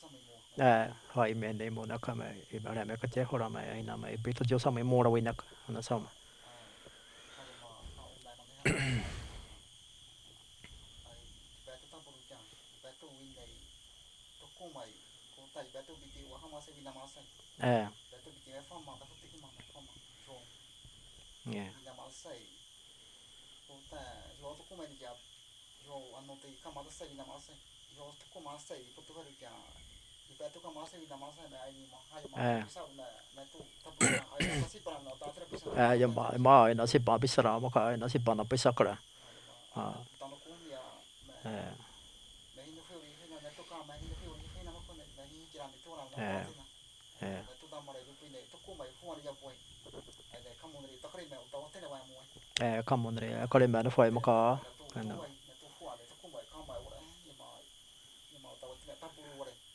Hỏi mình đây muốn nó không ấy bảo là mấy cái chế hồ là mày nào mày biết tôi sao mày mua đâu nó xong à nghe à dùm bảo mà nó sẽ bảo biết sao mà cái nó sẽ bảo nó biết sao cả à à à không muốn đấy có lên bán nó phải mà có cái nào